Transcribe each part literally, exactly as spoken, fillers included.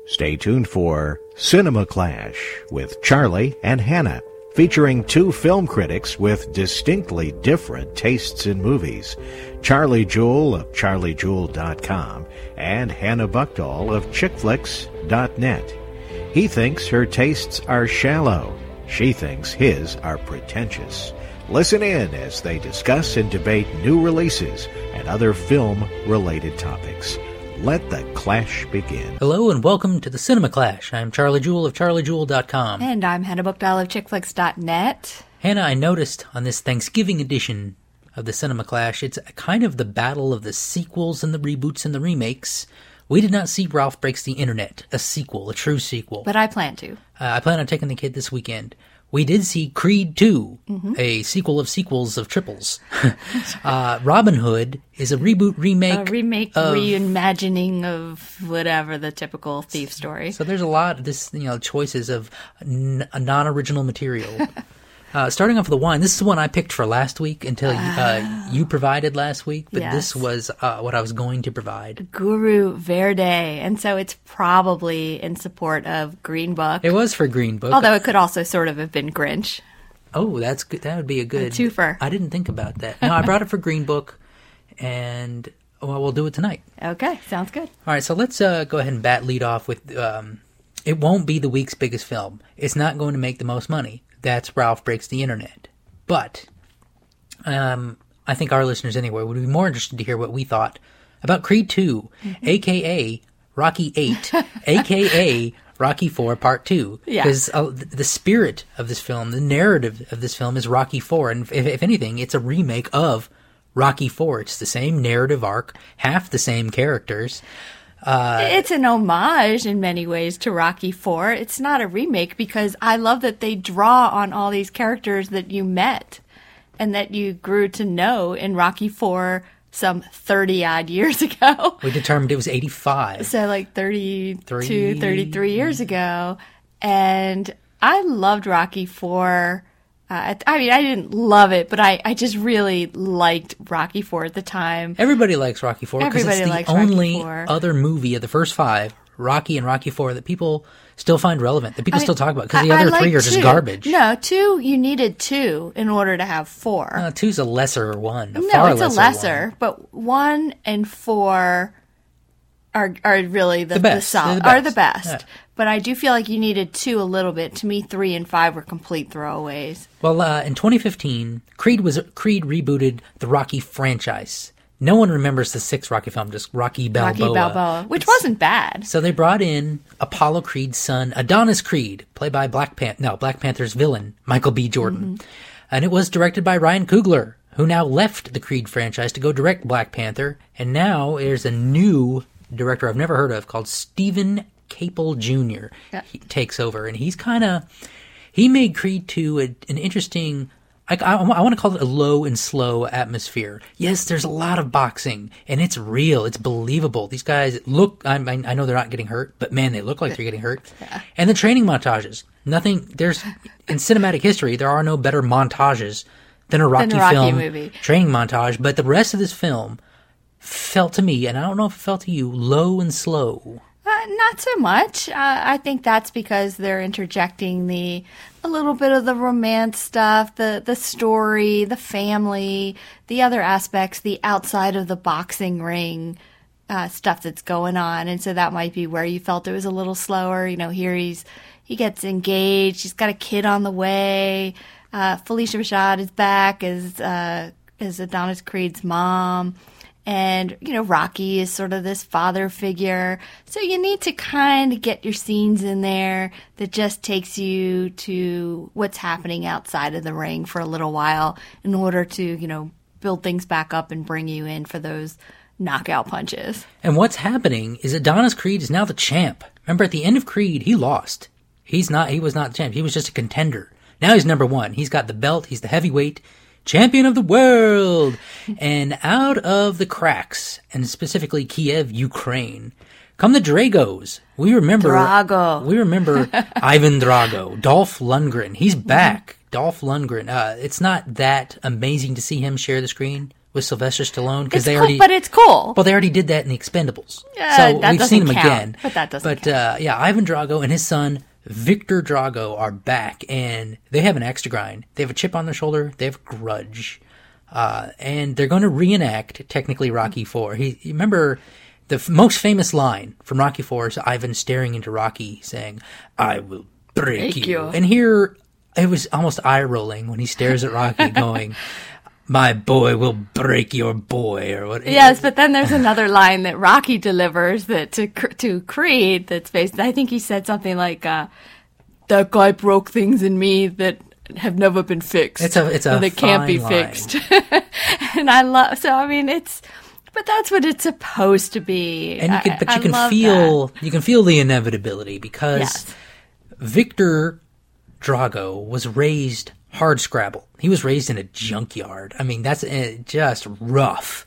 Stay tuned for Cinema Clash with Charlie and Hannah, featuring two film critics with distinctly different tastes in movies. Charlie Jewell of charlie jewell dot com and Hannah Buchdahl of chick flicks dot net. He thinks her tastes are shallow. She thinks his are pretentious. Listen in as they discuss and debate new releases and other film-related topics. Let the clash begin. Hello and welcome to the Cinema Clash. I'm Charlie Jewell of charlie jewell dot com. And I'm Hannah Buchdahl of chick flicks dot net. Hannah, I noticed on this Thanksgiving edition of the Cinema Clash, it's kind of the battle of the sequels and the reboots and the remakes. We did not see Ralph Breaks the Internet, a sequel, a true sequel. But I plan to. Uh, I plan on taking the kid this weekend. We did see Creed two, mm-hmm. a sequel of sequels of triples. uh, Robin Hood is a reboot remake. A remake, of, reimagining of whatever the typical thief story. So there's a lot of this, you know, choices of n- non-original material. Uh, starting off with the wine, this is the one I picked for last week until uh, you provided last week, but yes. This was uh, what I was going to provide. Guru Verde, and so it's probably in support of Green Book. It was for Green Book. Although it could also sort of have been Grinch. Oh, that's good. That would be a good... A twofer. I didn't think about that. No, I brought it for Green Book, and well, we'll do it tonight. Okay, sounds good. All right, so let's uh, go ahead and bat lead off with... Um, it won't be the week's biggest film. It's not going to make the most money. That's Ralph Breaks the Internet. But um, I think our listeners anyway would be more interested to hear what we thought about Creed two, mm-hmm. a k a. Rocky eight, a k a. Rocky four Part two. Yeah. Because uh, the spirit of this film, the narrative of this film is Rocky four. And if, if anything, it's a remake of Rocky four. It's the same narrative arc, half the same characters. Uh, it's an homage in many ways to Rocky four. It's not a remake because I love that they draw on all these characters that you met and that you grew to know in Rocky four some thirty-odd years ago. We determined it was eighty-five. So like thirty-two, Three. thirty-three years ago. And I loved Rocky four. Uh, I mean, I didn't love it, but I, I just really liked Rocky four at the time. Everybody likes Rocky four because it's the likes only Rocky four. Other movie of the first five, Rocky and Rocky four, that people still find relevant, that people I mean, still talk about, because the I, other I three like are just two. garbage. No, two, you needed two in order to have four. Uh, two's a lesser one, a no, far it's lesser a lesser, one. But one and four are are really the, the best. the, sol- the best. are the best. Yeah. But I do feel like you needed two a little bit. To me, three and five were complete throwaways. Well, uh, in twenty fifteen, Creed was Creed rebooted the Rocky franchise. No one remembers the sixth Rocky film, just Rocky Balboa. Rocky Balboa, which wasn't bad. So they brought in Apollo Creed's son, Adonis Creed, played by Black Panther, no, Black Panther's villain, Michael B. Jordan. Mm-hmm. And it was directed by Ryan Coogler, who now left the Creed franchise to go direct Black Panther. And now there's a new director I've never heard of called Stephen Capel Junior Yeah. He takes over, and he's kind of, he made Creed two a, an interesting, I, I, I want to call it a low and slow atmosphere. Yes, there's a lot of boxing, and it's real, it's believable. These guys look, I, I know they're not getting hurt, but man, they look like they're getting hurt. Yeah. And the training montages, nothing, there's, in cinematic history, there are no better montages than a Rocky, than a Rocky film movie. Training montage, but the rest of this film felt to me, and I don't know if it felt to you, low and slow. Uh, not so much. Uh, I think that's because they're interjecting the a little bit of the romance stuff, the the story, the family, the other aspects, the outside of the boxing ring uh, stuff that's going on, and so that might be where you felt it was a little slower. You know, here he's he gets engaged, he's got a kid on the way. Uh, Felicia Rashad is back as uh, as Adonis Creed's mom. And, you know, Rocky is sort of this father figure. So you need to kind of get your scenes in there that just takes you to what's happening outside of the ring for a little while in order to, you know, build things back up and bring you in for those knockout punches. And what's happening is Adonis Creed is now the champ. Remember, at the end of Creed, he lost. He's not, he was not the champ. He was just a contender. Now he's number one. He's got the belt. He's the heavyweight champion of the world. And out of the cracks, and specifically Kiev, Ukraine, come the Dragos. We remember Drago. We remember Ivan Drago, Dolph Lundgren. He's back. Mm-hmm. Dolph Lundgren. Uh, it's not that amazing to see him share the screen with Sylvester Stallone because It's they cool, already, but it's cool. well, they already did that in The Expendables, Yeah, so that we've doesn't seen him count, again. but that doesn't But uh, yeah, Ivan Drago and his son Victor Drago are back, and they have an axe to grind. They have a chip on their shoulder. They have a grudge, uh, and they're going to reenact technically Rocky Four. He, you remember the f- most famous line from Rocky Four is Ivan staring into Rocky, saying, "I will break, Break you. you. And here it was almost eye rolling when he stares at Rocky, going, "My boy will break your boy," or what? Yes, but then there's another line that Rocky delivers that to to Creed that's based. I think he said something like, uh, "That guy broke things in me that have never been fixed. It's a it's a or that can't be fine line. fixed." And I love. So I mean, it's. But that's what it's supposed to be. And you can, I- but I you can love feel that. you can feel the inevitability because Yes. Victor Drago was raised hard scrabble. He was raised in a junkyard. I mean, that's uh, just rough.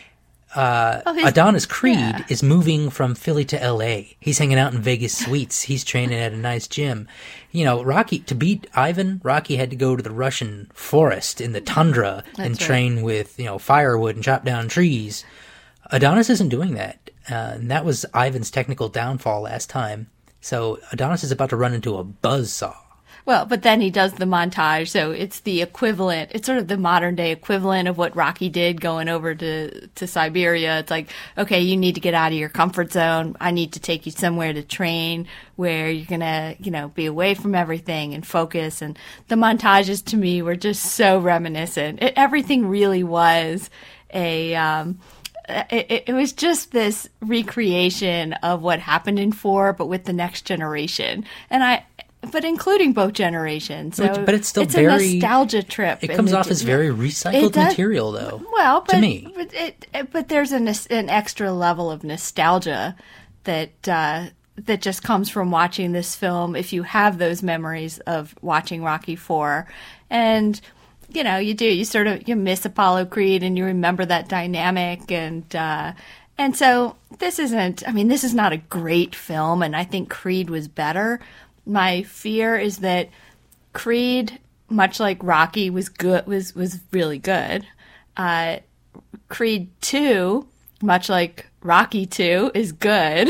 Oh, he's- Adonis Creed yeah. is moving from Philly to L A. He's hanging out in Vegas suites. He's training at a nice gym. You know, Rocky, to beat Ivan, Rocky had to go to the Russian forest in the tundra and right. train with, you know, firewood and chop down trees. Adonis isn't doing that. Uh, and that was Ivan's technical downfall last time. So Adonis is about to run into a buzzsaw. Well, but then he does the montage, so it's the equivalent. It's sort of the modern day equivalent of what Rocky did going over to, to Siberia. It's like, okay, you need to get out of your comfort zone. I need to take you somewhere to train where you're going to, you know, be away from everything and focus. And the montages to me were just so reminiscent. It, everything really was a, um, It, it was just this recreation of what happened in four, but with the next generation. And I, but including both generations. So But- but it's still it's very- a nostalgia trip. It and comes the- off as very It recycled does- material, though. Well, but to me. but, it, it- but there's an an extra level of nostalgia that uh, that just comes from watching this film. If you have those memories of watching Rocky Four, and you know you do, you sort of you miss Apollo Creed, and you remember that dynamic, and uh, and so this isn't. I mean, this is not a great film, and I think Creed was better. My fear is that Creed, much like Rocky, was good was was really good. Uh, Creed two, much like Rocky two, is good.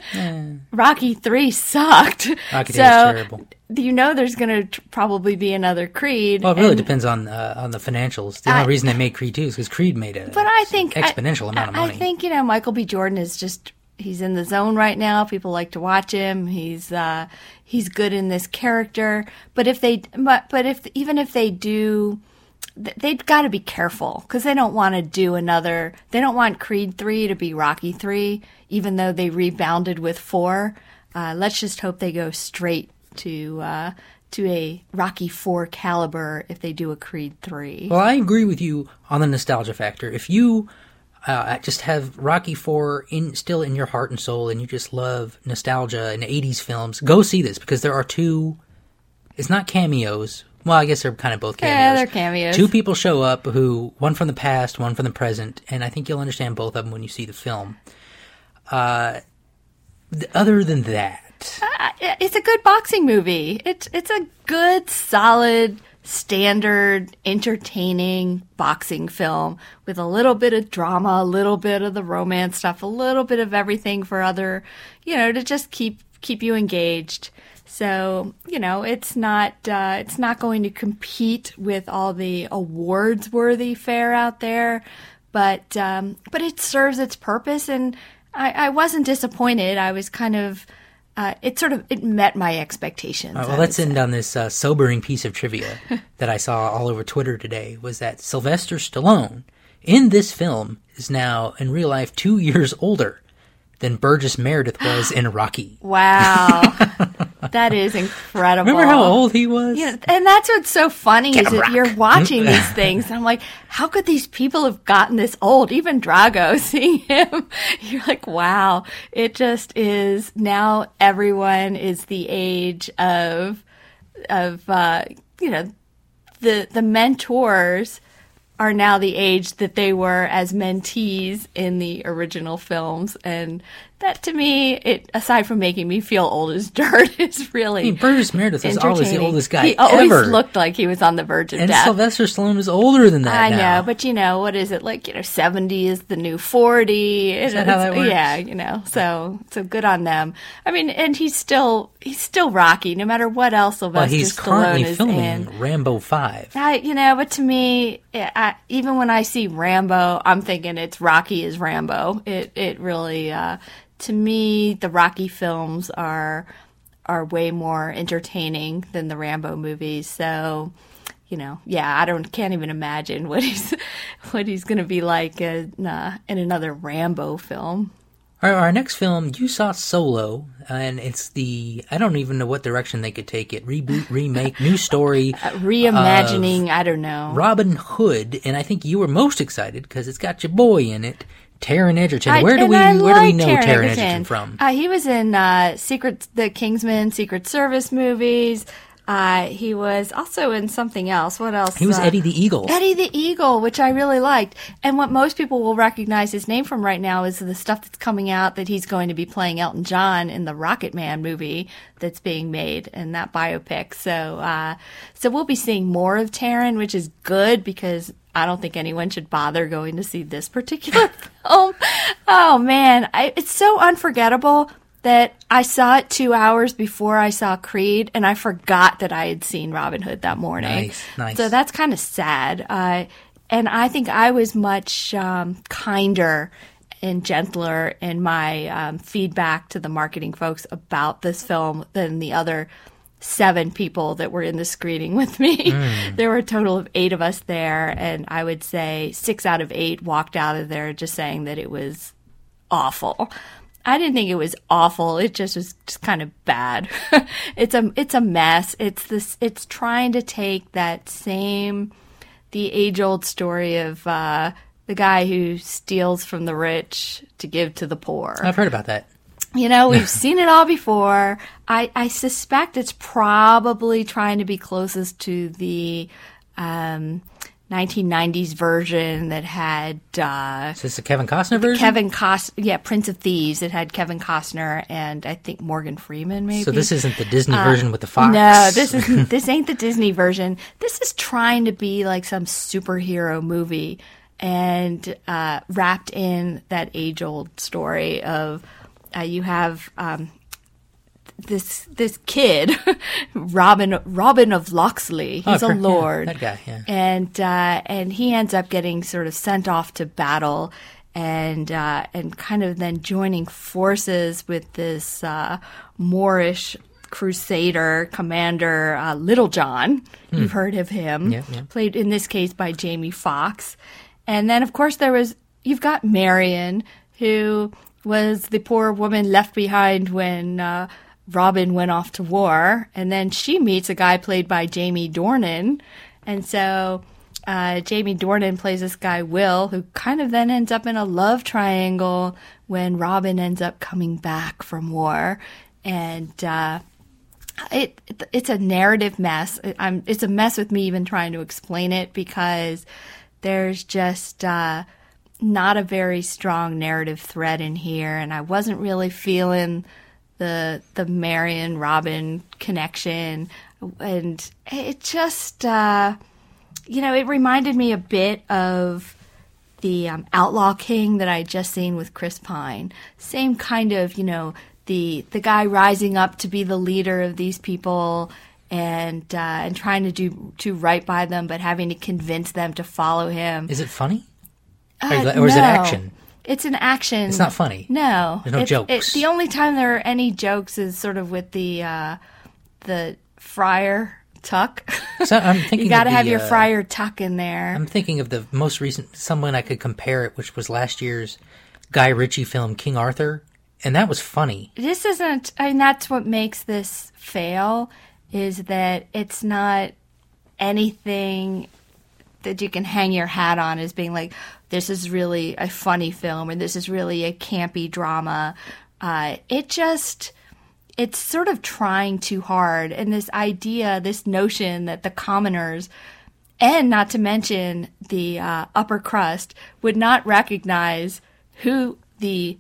Rocky three sucked. Rocky so, two is terrible. You know, there's going to t- probably be another Creed. Well, it really and- depends on uh, on the financials. The I- only reason they made Creed two is because Creed made a But I think exponential I, amount of I- money. I think you know Michael B. Jordan is just he's in the zone right now. People like to watch him. He's uh, he's good in this character. But if they but, but if even if they do, th- they've got to be careful because they don't want to do another. They don't want Creed three to be Rocky three, even though they rebounded with four. Uh, let's just hope they go straight to. Uh, to a Rocky four caliber if they do a Creed three. Well, I agree with you on the nostalgia factor. If you uh, just have Rocky four in still in your heart and soul, and you just love nostalgia and eighties films, go see this because there are two. It's not cameos. Well, I guess they're kind of both cameos. Yeah, they're cameos. Two people show up who one from the past, one from the present, and I think you'll understand both of them when you see the film. Uh, th- other than that. Uh, it's a good boxing movie. It's it's a good, solid, standard, entertaining boxing film with a little bit of drama, a little bit of the romance stuff, a little bit of everything for other, you know, to just keep keep you engaged. So you know, it's not uh, it's not going to compete with all the awards worthy fare out there, but um, but it serves its purpose, and I, I wasn't disappointed. I was kind of. Uh, it sort of it met my expectations. All right, I well, would let's say. end on this uh, sobering piece of trivia that I saw all over Twitter today. Was that Sylvester Stallone in this film is now in real life two years older than Burgess Meredith was in Rocky. Wow, that is incredible. Remember how old he was? Yeah, and that's what's so funny Get is a that rock. you're watching these things, and I'm like, how could these people have gotten this old? Even Drago, seeing him, you're like, wow. It just is now. Everyone is the age of of uh, you know the the mentors are now the age that they were as mentees in the original films, and that to me, it aside from making me feel old as dirt, is really. I mean, Burgess Meredith is always the oldest guy he always ever. looked like he was on the verge of and death. Sylvester Stallone is older than that I now. know, but you know, what is it like? You know, seventy is the new forty. Is that how that works? Yeah, you know, so so good on them. I mean, and he's still he's still Rocky, no matter what else Sylvester well, he's Stallone currently is filming in. Rambo five. I, you know, but to me, I, even when I see Rambo, I'm thinking it's Rocky is Rambo. It it really, uh, to me, the Rocky films are are way more entertaining than the Rambo movies. So, you know, yeah, I don't can't even imagine what he's what he's going to be like in uh, in another Rambo film. Our, our next film, you saw Solo, and it's the, I don't even know what direction they could take it. Reboot, remake, new story. Uh, reimagining, I don't know. Robin Hood, and I think you were most excited because it's got your boy in it, Taron Egerton. I, where do we I where do we like know Taron Taron Egerton. Egerton from? Uh, he was in uh, Secret, the Kingsman, Secret Service movies. Uh, he was also in something else. What else? He was uh, Eddie the Eagle. Eddie the Eagle, which I really liked. And what most people will recognize his name from right now is the stuff that's coming out that he's going to be playing Elton John in the Rocket Man movie that's being made in that biopic. So, uh, so we'll be seeing more of Taron, which is good because I don't think anyone should bother going to see this particular film. Oh man, I, it's so unforgettable that I saw it two hours before I saw Creed, and I forgot that I had seen Robin Hood that morning. Nice, nice. So that's kind of sad. Uh, and I think I was much um, kinder and gentler in my um, feedback to the marketing folks about this film than the other seven people that were in the screening with me. Mm. There were a total of eight of us there, and I would say six out of eight walked out of there just saying that it was awful. I didn't think it was awful. It just was just kind of bad. it's a it's a mess. It's this. It's trying to take that same, the age old story of uh, the guy who steals from the rich to give to the poor. I've heard about that. You know, we've seen it all before. I I suspect it's probably trying to be closest to the um, nineteen nineties version that had uh, Is this the Kevin Costner version? Kevin Costner, yeah, Prince of Thieves. It had Kevin Costner and I think Morgan Freeman, maybe. So this isn't the Disney Uh, version with the fox. No, this isn't. This ain't the Disney version. This is trying to be like some superhero movie and uh, wrapped in that age-old story of uh, you have. Um, This this kid, Robin Robin of Locksley, he's Oh, a yeah, lord, that guy, yeah. and uh, and he ends up getting sort of sent off to battle, and uh, and kind of then joining forces with this uh, Moorish crusader commander, uh, Little John. Hmm. You've heard of him, yeah, yeah. Played in this case by Jamie Foxx, and then of course there was you've got Marion, who was the poor woman left behind when. Uh, Robin went off to war, and then she meets a guy played by Jamie Dornan. And so uh, Jamie Dornan plays this guy, Will, who kind of then ends up in a love triangle when Robin ends up coming back from war. And uh, it, it it's a narrative mess. I'm, it's a mess with me even trying to explain it because there's just uh, not a very strong narrative thread in here, and I wasn't really feeling the the Marion Robin connection, and it just uh, you know it reminded me a bit of the um, Outlaw King that I had just seen with Chris Pine. Same kind of you know the the guy rising up to be the leader of these people and uh, and trying to do do right by them, but having to convince them to follow him. Is it funny, Uh, or, is it, or is it no. action? It's an action. It's not funny. No, There's no It's- jokes. It, the only time there are any jokes is sort of with the uh, the Friar Tuck. So I'm thinking you got to of the, have your uh, Friar Tuck in there. I'm thinking of the most recent, someone I could compare it, which was last year's Guy Ritchie film King Arthur, and that was funny. This isn't. I mean, that's what makes this fail. Is that it's not anything that you can hang your hat on as being like, this is really a funny film or this is really a campy drama. Uh, it just, it's sort of trying too hard. And this idea, this notion that the commoners, and not to mention the uh, upper crust, would not recognize who the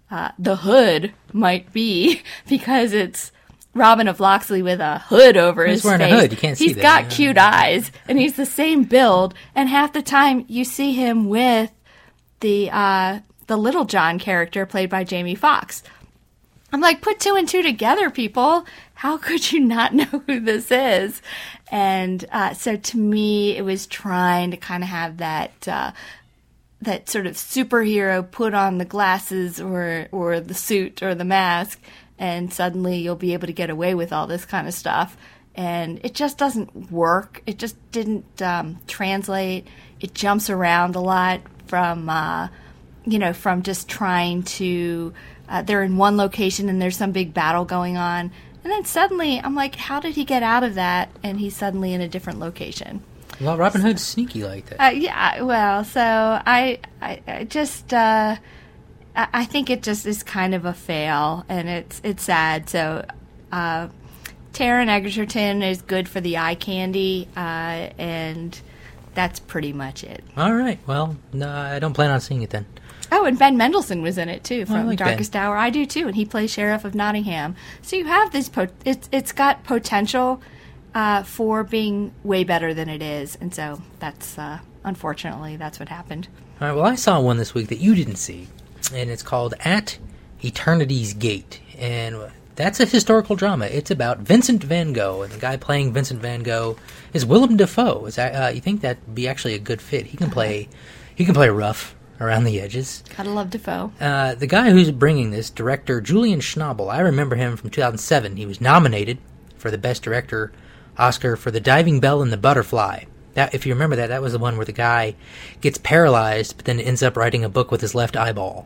uh, the hood might be, because it's Robin of Locksley with a hood over He's his wearing face. a hood. You can't see He's that, got yeah. cute eyes, and he's the same build. And half the time, you see him with the uh, the Little John character played by Jamie Foxx. I'm like, put two and two together, people. How could you not know who this is? And uh, so to me, it was trying to kind of have that uh, that sort of superhero put on the glasses or or the suit or the mask, and suddenly you'll be able to get away with all this kind of stuff. And it just doesn't work. It just didn't um, translate. It jumps around a lot from, uh, you know, from just trying to, uh, they're in one location and there's some big battle going on. And then suddenly I'm like, how did he get out of that? And he's suddenly in a different location. Well, Robin Hood's sneaky like that. Uh, yeah, well, so I, I, I just, uh, I, I think it just is kind of a fail, and it's it's sad. So, uh, Taron Egerton is good for the eye candy, uh, and that's pretty much it. All right. Well, no, I don't plan on seeing it then. Oh, and Ben Mendelsohn was in it too Oh, I from like Darkest Hour. I do too, and he plays Sheriff of Nottingham. So you have this. Po- it's it's got potential uh, for being way better than it is, and so that's uh, unfortunately that's what happened. All right. Well, I saw one this week that you didn't see, and it's called At Eternity's Gate, and that's a historical drama. It's about Vincent van Gogh, and the guy playing Vincent van Gogh is Willem Dafoe. Is that, uh, you think that'd be actually a good fit? He can play. He can play rough around the edges. Gotta love Defoe. Uh, the guy who's bringing this, director Julian Schnabel, I remember him from two thousand seven. He was nominated for the Best Director Oscar for The Diving Bell and the Butterfly. That, if you remember that, that was the one where the guy gets paralyzed, but then ends up writing a book with his left eyeball.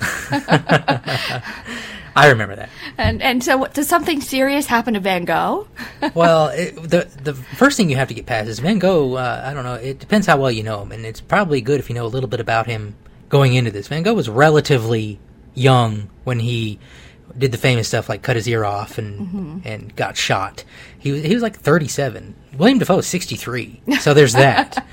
I remember that. And and so, what, does something serious happen to Van Gogh? Well, it, the the first thing you have to get past is Van Gogh. Uh, I don't know. It depends how well you know him, and it's probably good if you know a little bit about him going into this. Van Gogh was relatively young when he did the famous stuff like cut his ear off and mm-hmm. and got shot. He was he was like thirty-seven. William Dafoe is sixty-three. So there's that.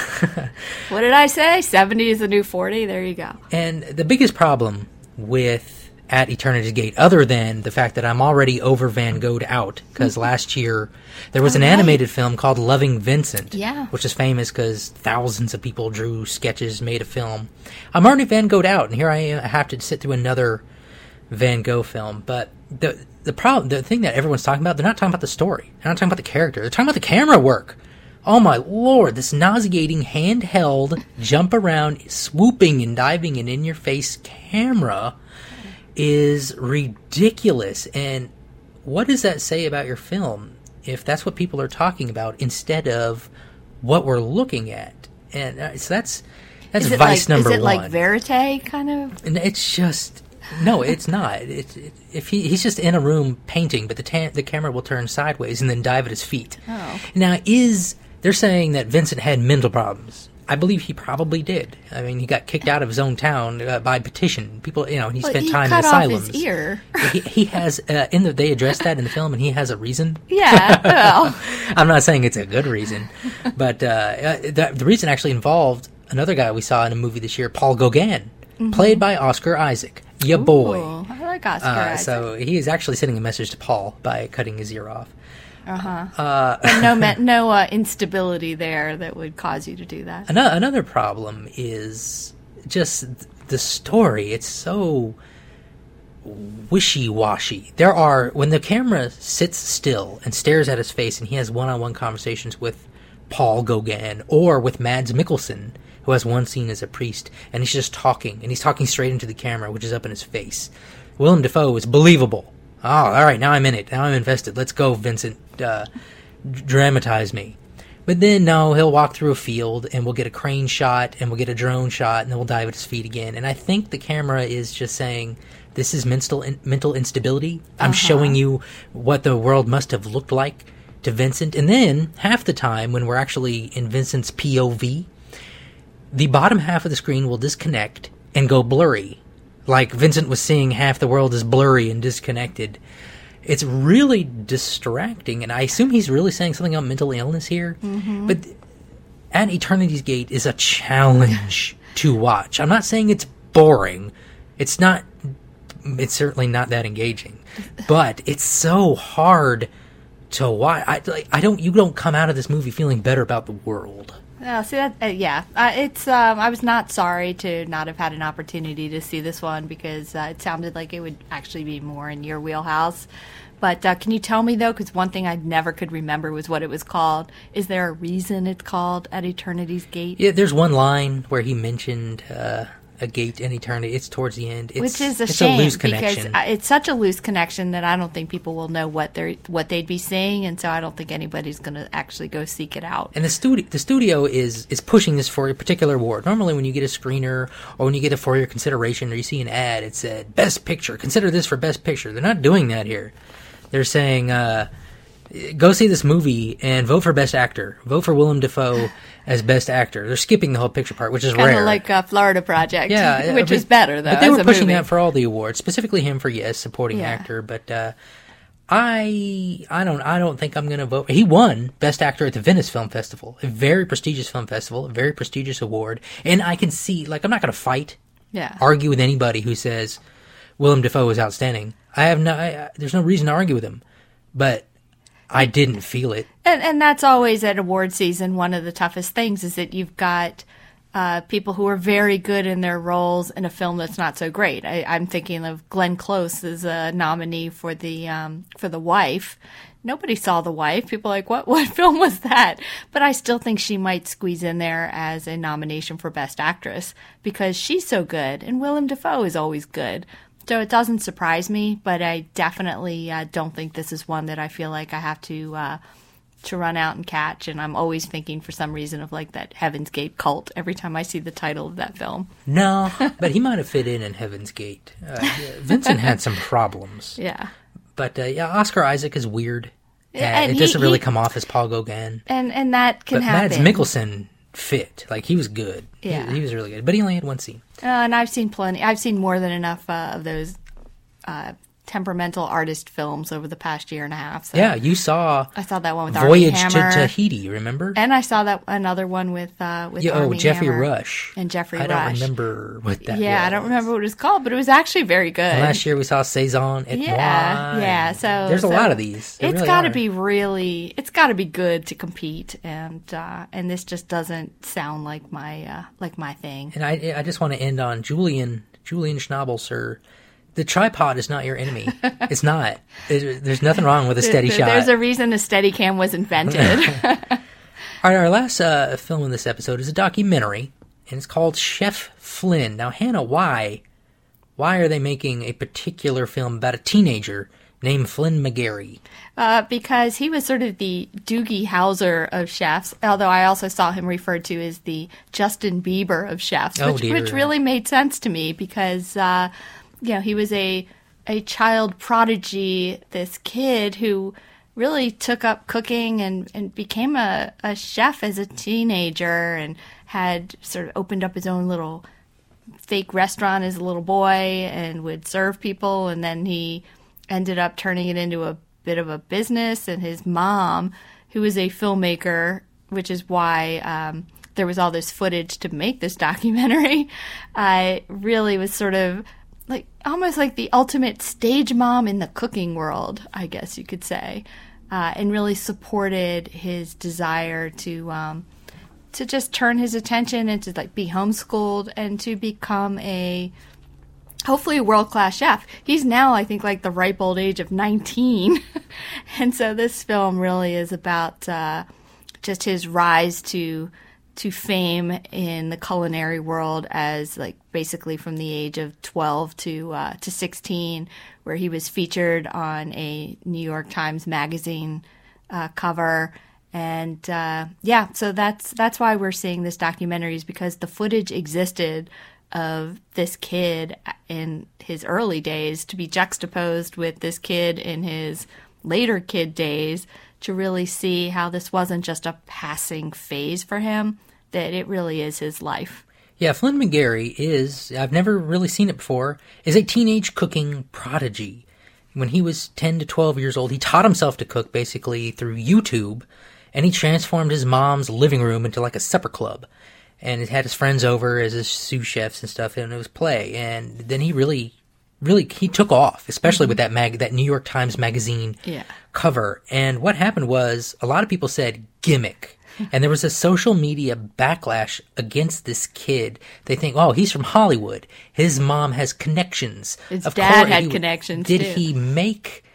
What did I say? seventy is the new forty. There you go. And the biggest problem with At Eternity's Gate, other than the fact that I'm already over Van Gogh'd out, because last year there was oh, an right. animated film called Loving Vincent, yeah. which is famous because thousands of people drew sketches, made a film. I'm already Van Gogh'd out, and here I am, I have to sit through another Van Gogh film. But the the problem, the thing that everyone's talking about, they're not talking about the story. They're not talking about the character. They're talking about the camera work. Oh my lord, this nauseating handheld, jump around, swooping and diving and in-your-face camera is ridiculous. And what does that say about your film if that's what people are talking about instead of what we're looking at? And uh, so that's that's is it vice like, number is it one. like verite kind of? And it's just no, it's not. It, it, if he he's just in a room painting, but the ta- the camera will turn sideways and then dive at his feet. Oh. Now, is they're saying that Vincent had mental problems? I believe he probably did. I mean, he got kicked out of his own town uh, by petition. People, you know, he well, spent he time cut in asylums. Off his ear. he, he has uh, in the they addressed that in the film, and he has a reason. Yeah, well, I'm not saying it's a good reason, but uh, uh, the, the reason actually involved another guy we saw in a movie this year, Paul Gauguin, mm-hmm. played by Oscar Isaac. Ya boy. Ooh, I like Oscar uh, Isaac. So he is actually sending a message to Paul by cutting his ear off. Uh-huh. Uh, and no me- no uh, instability there that would cause you to do that. Another, another problem is just the story. It's so wishy-washy. There are, when the camera sits still and stares at his face and he has one-on-one conversations with Paul Gauguin or with Mads Mikkelsen, who has one scene as a priest, and he's just talking, and he's talking straight into the camera, which is up in his face. Willem Dafoe is believable. Oh, all right, now I'm in it. Now I'm invested. Let's go, Vincent. Uh, dramatize me. But then, no, he'll walk through a field, and we'll get a crane shot, and we'll get a drone shot, and then we'll dive at his feet again. And I think the camera is just saying, this is mental in- mental instability. I'm uh-huh. showing you what the world must have looked like to Vincent. And then, half the time, when we're actually in Vincent's P O V, the bottom half of the screen will disconnect and go blurry. Like Vincent was seeing half the world is blurry and disconnected. It's really distracting, and I assume he's really saying something about mental illness here. Mm-hmm. But At Eternity's Gate is a challenge to watch. I'm not saying it's boring. It's not it's certainly not that engaging. But it's so hard to watch. I, like, I don't. You don't come out of this movie feeling better about the world. Oh, see that? Uh, yeah, uh, it's. Um, I was not sorry to not have had an opportunity to see this one because uh, it sounded like it would actually be more in your wheelhouse. But uh, can you tell me though? Because one thing I never could remember was what it was called. Is there a reason it's called At Eternity's Gate? Yeah, there's one line where he mentioned uh, a gate in eternity. It's towards the end. It's, Which is a it's shame a loose because connection. it's such a loose connection that I don't think people will know what they are what they'd be saying, and so I don't think anybody's going to actually go seek it out. And the studio, the studio is is pushing this for a particular award. Normally, when you get a screener or when you get a for your consideration or you see an ad, it said Best Picture. Consider this for Best Picture. They're not doing that here. They're saying, uh, go see this movie and vote for Best Actor. Vote for Willem Dafoe as Best Actor. They're skipping the whole picture part, which is Kinda rare. Kind of like uh, Florida Project, yeah, which but, is better though. But they as were a pushing movie. that for all the awards, specifically him for yes, supporting Yeah. actor. But uh, I, I don't, I don't think I'm going to vote. He won Best Actor at the Venice Film Festival, a very prestigious film festival, a very prestigious award. And I can see, like, I'm not going to fight, yeah. argue with anybody who says Willem Dafoe is outstanding. I have no, I, there's no reason to argue with him. But I didn't feel it. And, and that's always at award season. One of the toughest things is that you've got uh, people who are very good in their roles in a film that's not so great. I, I'm thinking of Glenn Close as a nominee for the um, for The Wife. Nobody saw The Wife. People are like, what what film was that? But I still think she might squeeze in there as a nomination for Best Actress because she's so good, and Willem Dafoe is always good. So it doesn't surprise me, but I definitely uh, don't think this is one that I feel like I have to uh, to run out and catch. And I'm always thinking for some reason of like that Heaven's Gate cult every time I see the title of that film. No, but he might have fit in in Heaven's Gate. Uh, yeah, Vincent had some problems. Yeah. But uh, yeah, Oscar Isaac is weird. Yeah, Uh, it and doesn't he- really he- come off as Paul Gauguin. And and that can But happen. Mads Mikkelsen fit. Like, he was good. He- Yeah. He, was really good. But he only had one scene. Uh, and I've seen plenty. I've seen more than enough uh, of those uh, temperamental artist films over the past year and a half. So Yeah, you saw I saw that one with Voyage Armie to Hammer, Tahiti, remember? and I saw that another one with uh, with Yeah, oh, Armie Jeffrey Hammer Rush. and Jeffrey I don't Rush. remember what that yeah, was. I don't remember what it was called, but it was actually very good. And last year we saw Saison et yeah, Moi. yeah. So there's a so lot of these. There It's really got to are. be really. It's got to be good to compete, and uh, and this just doesn't sound like my uh, like my thing. And I, I just want to end on Julian Julian Schnabel, sir. The tripod is not your enemy. It's not. There's, there's nothing wrong with a steady There- shot. There's a reason a Steadicam was invented. All right, our last uh, film in this episode is a documentary, and it's called Chef Flynn. Now, Hannah, why? Why are they making a particular film about a teenager named Flynn McGarry? Uh, because he was sort of the Doogie Howser of chefs, although I also saw him referred to as the Justin Bieber of chefs, Oh, which, dear. which really made sense to me because, uh, you know, he was a a child prodigy, this kid who really took up cooking and, and became a, a chef as a teenager and had sort of opened up his own little fake restaurant as a little boy and would serve people, and then he ended up turning it into a bit of a business. And his mom, who was a filmmaker, which is why um, there was all this footage to make this documentary, uh, really was sort of like almost like the ultimate stage mom in the cooking world, I guess you could say, uh, and really supported his desire to um, to just turn his attention and to like be homeschooled and to become a hopefully a world-class chef. He's now, I think, like the ripe old age of nineteen. And so this film really is about uh, just his rise to to fame in the culinary world as like basically from the age of twelve to uh, to sixteen, where he was featured on a New York Times magazine uh, cover. And uh, yeah, so that's that's why we're seeing this documentary, is because the footage existed of this kid in his early days to be juxtaposed with this kid in his later kid days, to really see how this wasn't just a passing phase for him, that it really is his life. Yeah, Flynn McGarry is, I've never really seen it before, is a teenage cooking prodigy. When he was ten to twelve years old, he taught himself to cook basically through YouTube, and he transformed his mom's living room into like a supper club. And he had his friends over as his sous chefs and stuff, and it was play. And then he really, really, he took off, especially mm-hmm. with that mag, that New York Times Magazine yeah. cover. And what happened was a lot of people said gimmick. And there was a social media backlash against this kid. They think, oh, he's from Hollywood. His mom has connections. His of dad course, had he, connections, Did too. he make...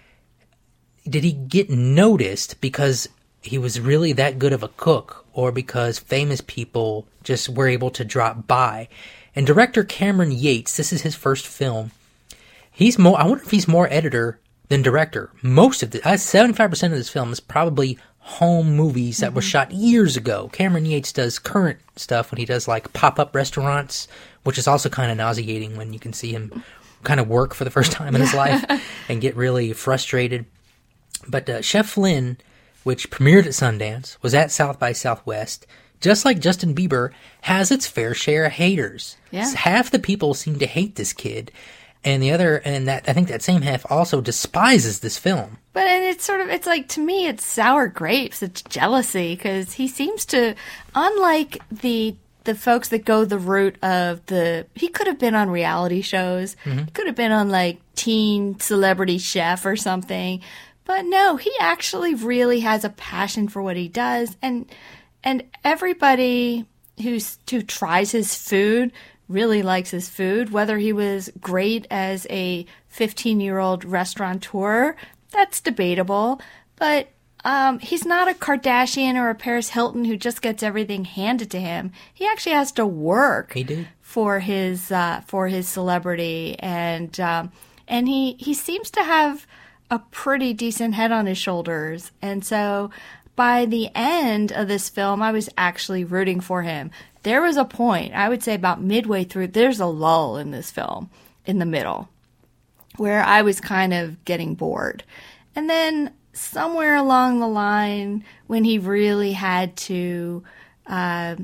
Did he get noticed because he was really that good of a cook, or because famous people just were able to drop by? And director Cameron Yates, this is his first film. He's more, I wonder if he's more editor than director. Most of the, seventy-five percent of this film is probably home movies that mm-hmm. were shot years ago. Cameron Yates does current stuff when he does like pop-up restaurants, which is also kind of nauseating when you can see him kind of work for the first time in his life and get really frustrated. But uh, Chef Flynn, which premiered at Sundance, was at South by Southwest, just like Justin Bieber, has its fair share of haters. Yeah. Half the people seem to hate this kid. And the other, and that I think that same half also despises this film. But and it's sort of, it's like, to me, it's sour grapes. It's jealousy, because he seems to, unlike the the folks that go the route of the, he could have been on reality shows. Mm-hmm. He could have been on like Teen Celebrity Chef or something. But no, he actually really has a passion for what he does. And and everybody who's, who tries his food really likes his food. Whether he was great as a fifteen-year-old restaurateur, that's debatable. But um, he's not a Kardashian or a Paris Hilton who just gets everything handed to him. He actually has to work he did. for his uh, for his celebrity, and um, and he he seems to have a pretty decent head on his shoulders. And so by the end of this film, I was actually rooting for him. There was a point, I would say about midway through, there's a lull in this film, in the middle, where I was kind of getting bored. And then somewhere along the line, when he really had to uh,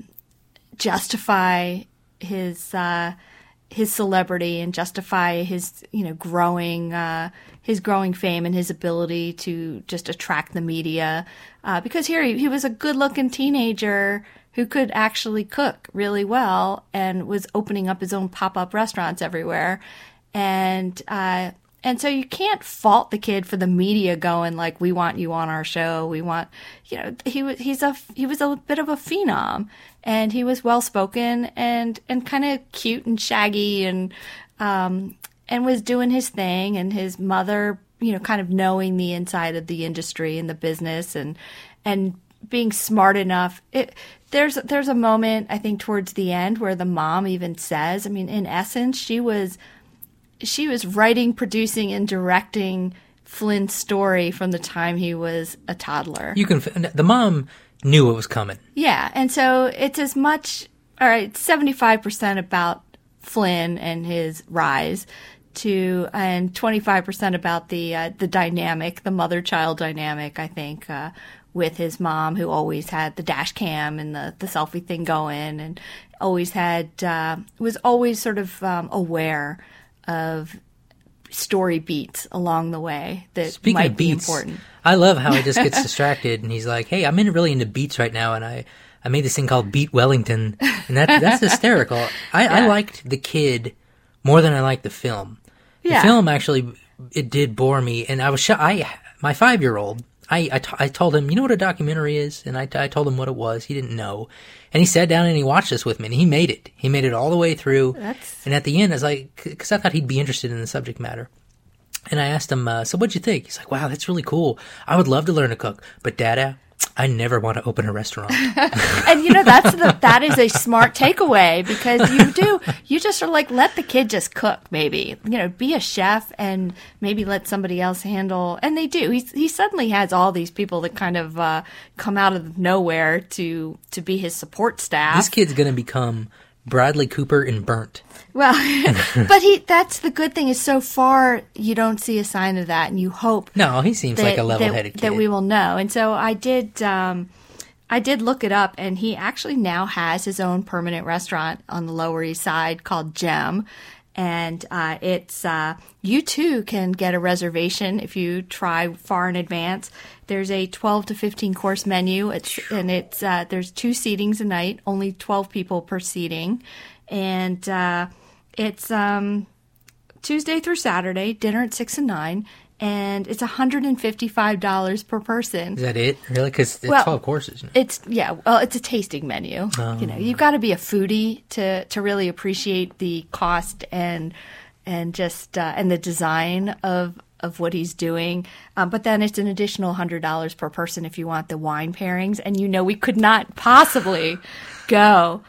justify his uh, his celebrity and justify his, you know, growing uh, his growing fame and his ability to just attract the media, uh, because here he, he was a good-looking teenager who could actually cook really well and was opening up his own pop-up restaurants everywhere. And uh, and so you can't fault the kid for the media going like, we want you on our show. We want, you know, he was he's a he was a bit of a phenom, and he was well-spoken and and kind of cute and shaggy, and um and was doing his thing. And his mother, you know, kind of knowing the inside of the industry and the business, and and being smart enough. It, there's there's a moment, I think, towards the end where the mom even says, I mean, in essence, she was she was writing, producing, and directing Flynn's story from the time he was a toddler. You can the mom knew it was coming. Yeah, and so it's as much, all right, seventy-five percent about Flynn and his rise, to and twenty-five percent about the uh, the dynamic, the mother-child dynamic, I think, uh, with his mom, who always had the dash cam and the, the selfie thing going, and always had uh, was always sort of um, aware of story beats along the way that Speaking might of be beats, important. I love how he just gets distracted and he's like, hey, I'm in really into beats right now, and I, I made this thing called Beat Wellington, and that that's hysterical. I, Yeah. I liked the kid more than I liked the film. Yeah. The film actually, it did bore me, and I was sh- I my five-year-old, I, I, t- I told him, you know what a documentary is? And I, t- I told him what it was. He didn't know. And he sat down and he watched this with me, and he made it. He made it all the way through. That's... And at the end, I was like, because I thought he'd be interested in the subject matter. And I asked him, uh, so what'd you think? He's like, wow, that's really cool. I would love to learn to cook. But Dada, I never want to open a restaurant. And you know, that's the, that is a smart takeaway, because you do, you just are like, let the kid just cook, maybe, you know, be a chef and maybe let somebody else handle. And they do. He, he suddenly has all these people that kind of uh, come out of nowhere to, to be his support staff. This kid's going to become Bradley Cooper in Burnt. Well, but he, that's the good thing, is so far you don't see a sign of that, and you hope. No, he seems that, like a level-headed that, kid. that we will know. And so I did, um, I did look it up, and he actually now has his own permanent restaurant on the Lower East Side called Gem. And uh, it's uh, you too can get a reservation if you try far in advance. There's a twelve to fifteen course menu. It's and it's uh, there's two seatings a night, only twelve people per seating, and uh, it's um, Tuesday through Saturday, dinner at six and nine, and it's one hundred fifty-five dollars per person. Is that it? Really? Because it's Well, twelve courses. It's yeah, well, it's a tasting menu. Oh. You know, you've got to be a foodie to to really appreciate the cost and and just uh, and the design of of what he's doing. Um, but then it's an additional one hundred dollars per person if you want the wine pairings. And you know, we could not possibly go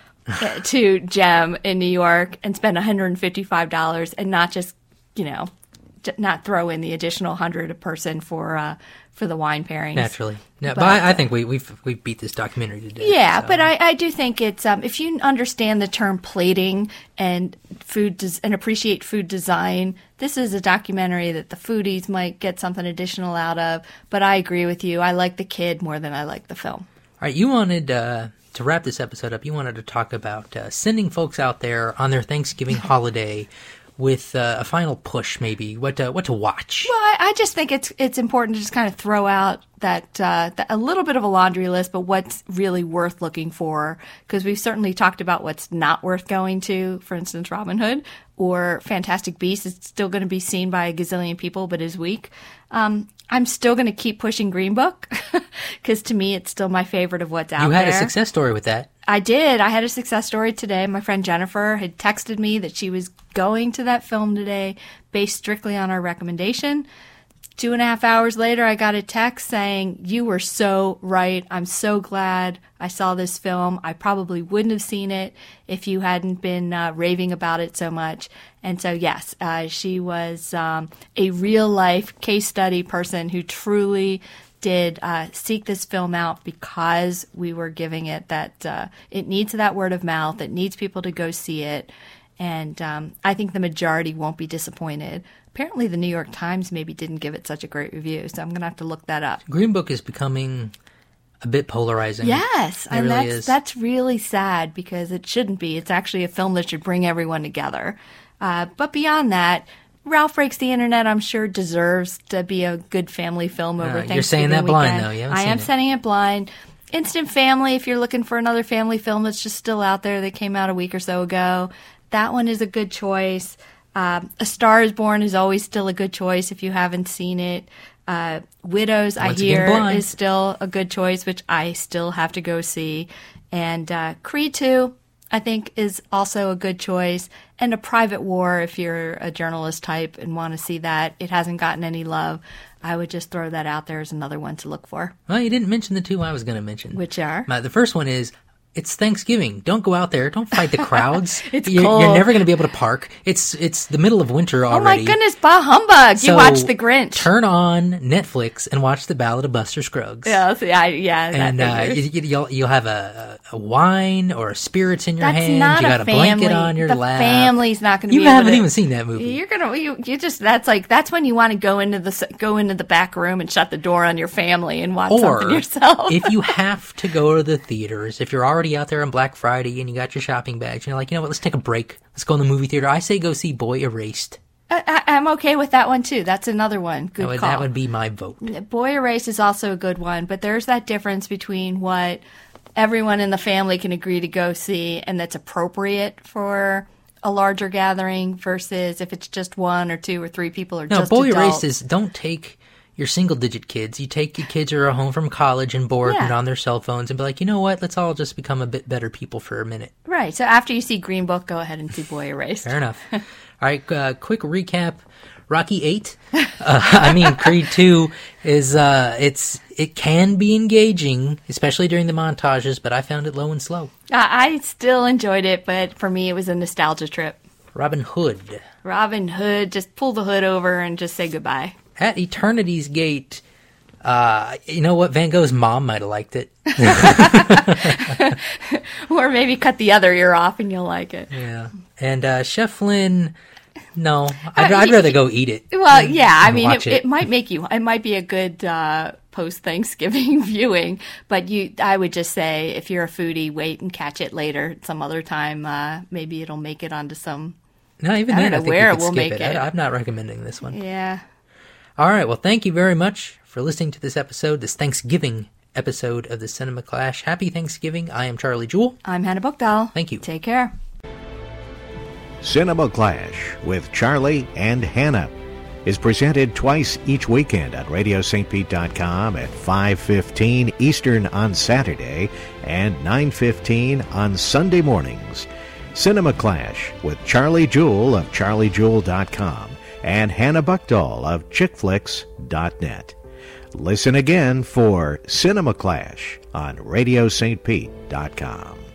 to Gem in New York and spend one hundred fifty-five dollars and not just, you know, j- not throw in the additional one hundred a person for uh, for the wine pairings. Naturally. No, but, But, I, I uh, think we, we've we've beat this documentary to death. Yeah, so. but I, I do think it's um, if you understand the term plating and food des- and appreciate food design, this is a documentary that the foodies might get something additional out of. But I agree with you. I like the kid more than I like the film. All right, you wanted uh, to wrap this episode up. You wanted to talk about uh, sending folks out there on their Thanksgiving holiday with uh, a final push, maybe what to, what to watch. Well, I, I just think it's it's important to just kind of throw out that, uh, that a little bit of a laundry list, but what's really worth looking for, because we've certainly talked about what's not worth going to. For instance, Robin Hood or Fantastic Beasts is still going to be seen by a gazillion people, but is weak. Um, I'm still going to keep pushing Green Book because to me it's still my favorite of what's out You had there. a success story with that. I did. I had a success story today. My friend Jennifer had texted me that she was going to that film today based strictly on our recommendation. Two and a half hours later, I got a text saying, "You were so right. I'm so glad I saw this film. I probably wouldn't have seen it if you hadn't been uh, raving about it so much." And so, yes, uh, she was um, a real-life case study person who truly did uh, seek this film out because we were giving it that uh, it needs that word of mouth. It needs people to go see it. And um, I think the majority won't be disappointed. Apparently, the New York Times maybe didn't give it such a great review, so I'm going to have to look that up. Green Book is becoming a bit polarizing. Yes, It and really that's is. that's really sad because it shouldn't be. It's actually a film that should bring everyone together. Uh, but beyond that, Ralph Breaks the Internet, I'm sure, deserves to be a good family film over Uh, Thanksgiving you're saying that blind, weekend. though. You haven't I seen am it. saying it blind. Instant Family, if you're looking for another family film that's just still out there that came out a week or so ago, that one is a good choice. Um, A Star is Born is always still a good choice if you haven't seen it. Uh, Widows, I Once again, hear, blind. is still a good choice, which I still have to go see. And uh, Creed two, I think, is also a good choice. And A Private War, if you're a journalist type and want to see that. It hasn't gotten any love. I would just throw that out there as another one to look for. Well, you didn't mention the two I was going to mention. Which are? My, the first one is, it's Thanksgiving. Don't go out there. Don't fight the crowds. It's you're, cold. You're never going to be able to park. It's it's the middle of winter Oh already. my goodness, bah humbug! So You watched The Grinch. Turn on Netflix and watch The Ballad of Buster Scruggs. yeah, so I, yeah, that And uh, figures. you, you'll you'll have a, a wine or a spirits in your That's hand. not you a got a family. blanket on your the lap. family's not going to You be able haven't to, even seen that movie. You're gonna you, you just that's like that's when you want to go into the go into the back room and shut the door on your family and watch Or something yourself. if you have to go to the theaters, if you're already out there on Black Friday and you got your shopping bags, and you're like, you know what, let's take a break. Let's go in the movie theater. I say go see Boy Erased. I, I, I'm okay with that one too. That's another one. Good That would, call. that would be my vote. Boy Erased is also a good one, but there's that difference between what everyone in the family can agree to go see and that's appropriate for a larger gathering versus if it's just one or two or three people or No, just Boy adults. Erased is, don't take your single-digit kids. You take your kids who are home from college and bored Yeah. and on their cell phones and be like, you know what, let's all just become a bit better people for a minute. Right. So after you see Green Book, go ahead and see Boy Erased. Fair enough. All right, uh, quick recap. Rocky eight, uh, I mean Creed two is uh, it's it can be engaging, especially during the montages, but I found it low and slow. I I still enjoyed it, but for me, it was a nostalgia trip. Robin Hood. Robin Hood, just pull the hood over and just say goodbye. At Eternity's Gate, uh, you know what? Van Gogh's mom might have liked it. Or maybe cut the other ear off and you'll like it. Yeah. And uh, Chef Flynn, no. I'd, Uh, I'd y- rather go eat it. Well, yeah, I and mean, watch it, it. it might make you, it might be a good uh, post Thanksgiving viewing, but you, I would just say if you're a foodie, wait and catch it later some other time. Uh, maybe it'll make it onto some, No, even I don't then, I know think where you it could will skip make it. it. I, I'm not recommending this one. yeah. All right. Well, thank you very much for listening to this episode, this Thanksgiving episode of the Cinema Clash. Happy Thanksgiving. I am Charlie Jewell. I'm Hannah Bookdahl. Thank you. Take care. Cinema Clash with Charlie and Hannah is presented twice each weekend on radio st pete dot com at five fifteen Eastern on Saturday and nine fifteen on Sunday mornings. Cinema Clash with Charlie Jewell of charlie jewell dot com and Hannah Buckdahl of chick flicks dot net. Listen again for Cinema Clash on radio st pete dot com.